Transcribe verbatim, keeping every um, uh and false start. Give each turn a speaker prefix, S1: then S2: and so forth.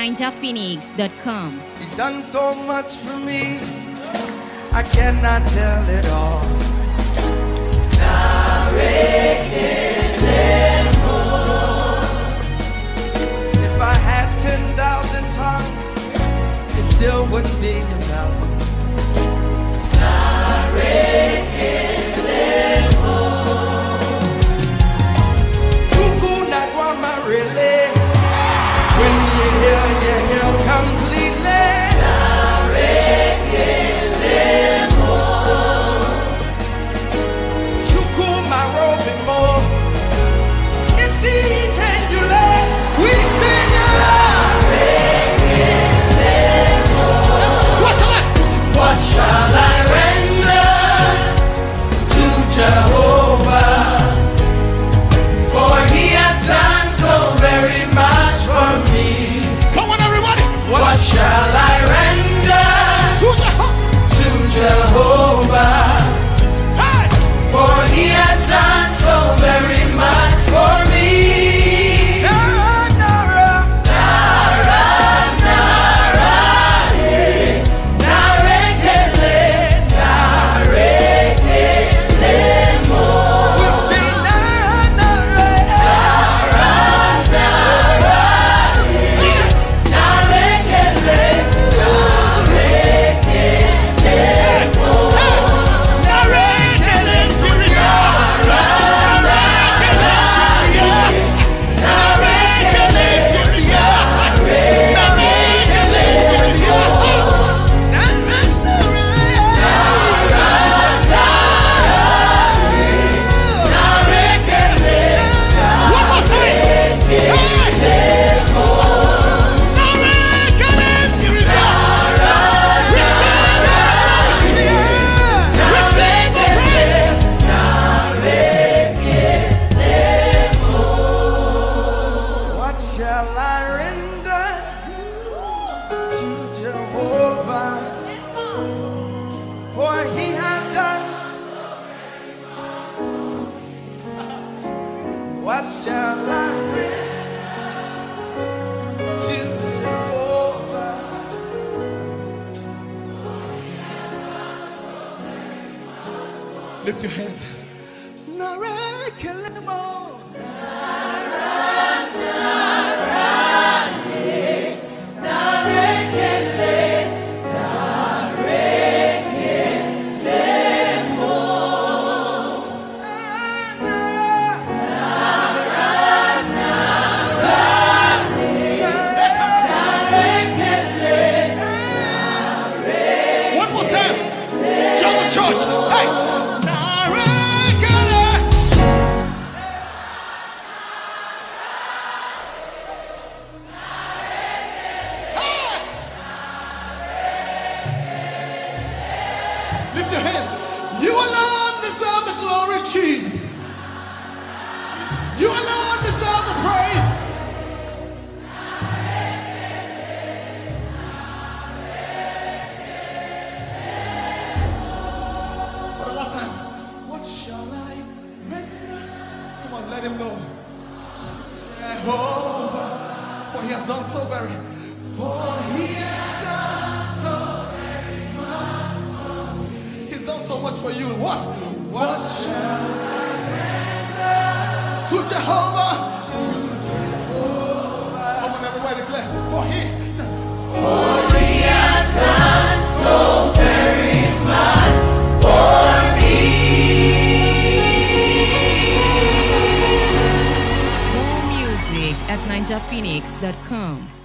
S1: ninja phoenix dot com.
S2: He's done so much for me, I cannot tell it all. If I had ten thousand tongues, it still wouldn't be enough. Tuku Nagwama really. When you hear, you hear completely. Chuku Marobimo. If he can you let we sing. What shall I? What shall I render to Jehovah? For he has done so very much for me.
S3: Come on, everybody.
S2: What shall I render to Jehovah?
S3: Hey!
S2: For he has done so very much for me. Nara, Nara, Nara, Nara, eh. Narekele, narekele mo. We sing Nara, Nara, Nara, eh. Narekele, narekele mo. Narekele,
S3: One more time. Hey!
S2: What shall I render to Jehovah? For he has done. What shall I render to Jehovah?
S3: Lift your hands.
S2: Narekelemo.
S3: One more time. Join the church. Hey! Narekele. Hey! Lift your hand. You alone deserve the glory, Jesus. You alone deserve the praise. For the last time, what shall I render? Come on, let him know. Jehovah, for he has done so very. For he has done so very much. He's done so much for you. What? What shall I render to Jehovah? To Jehovah. Come on, everybody declare. For he.
S2: For he has done so very much for me.
S1: More music at ninja phoenix dot com.